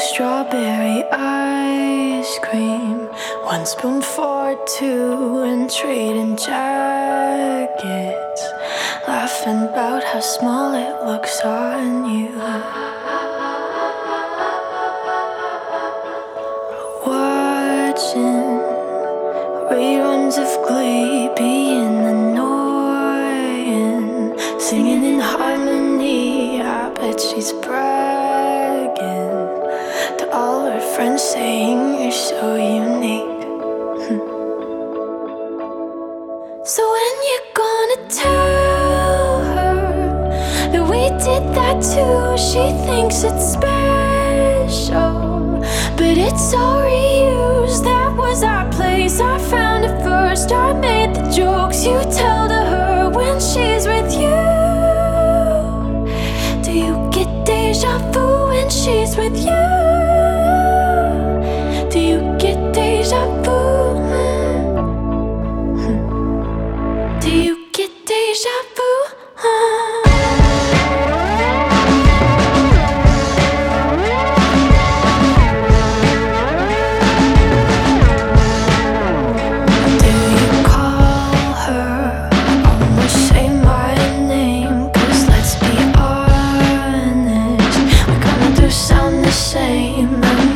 strawberry ice cream, one spoon for two, and trading jackets, laughing about how small it looks on you. Watching reruns of Glee, being annoying, singing in harmony. I bet she's bragging to all her friends, saying you're so unique. So when you gonna tell her that we did that too? She thinks it's special, but it's all reused. That was our place, I found it first. I made the jokes you tell to her when she's with you. Do you get deja vu when she's with you? Do you get deja vu? Do you get deja vu? Same.